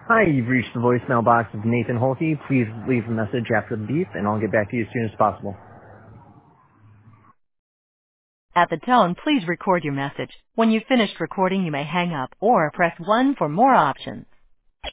Hi, you've reached the voicemail box of Nathan Holke. Please leave a message after the beep, and I'll get back to you as soon as possible. At the tone, please record your message. When you've finished recording, you may hang up or press 1 for more options.